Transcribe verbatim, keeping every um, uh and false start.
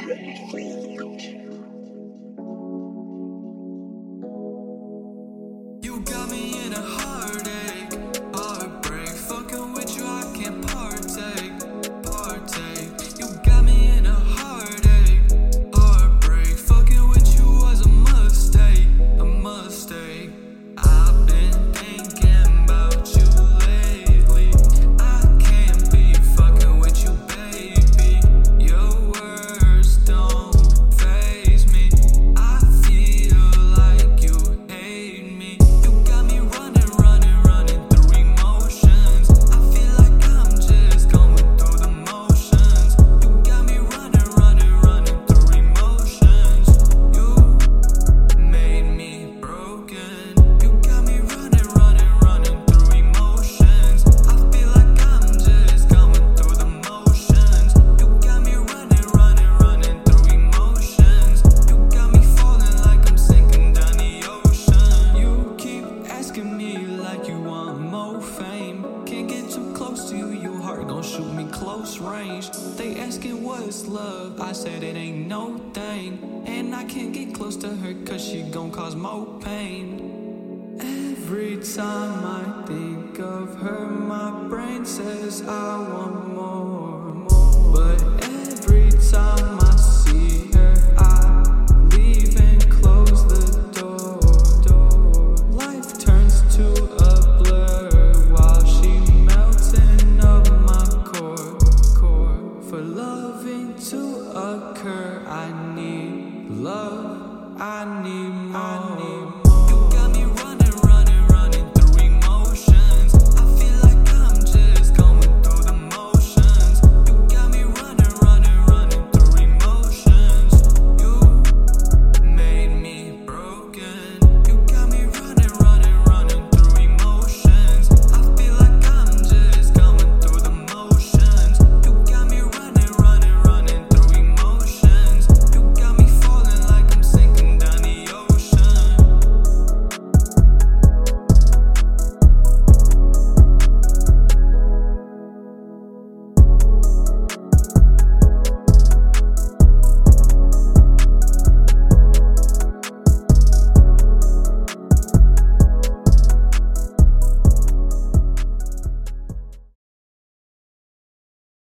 You got me in a heartache, heartbreak. Fucking with you, I can't partake, partake. You got me in a heartache, heartbreak. Fucking with you was a mistake, a mistake. I've been thinking about you lately. I can't be fucking with you, baby. Your words don't faze me. I feel like you hate me. You got me running, running, running through emotions. I feel like I'm just going through the motions. You got me running, running, running through emotions. You made me broken. You got me running, running, running through emotions. I feel like I'm just going through the motions. You got me running, running, running through emotions. You got me falling like I'm sinking down the ocean. You keep asking me like you want more fame. Can't get too close to you, your heart gon' shoot me close range. They asking what's love, I said it ain't no thing. And I can't get close to her cause she gon' cause more pain. Every time I think of her, my brain says I want more. But every time I see her, I leave and close the door. Life turns to a blur while she melting up my core. core. For loving to occur, I need love, I need more. I need more.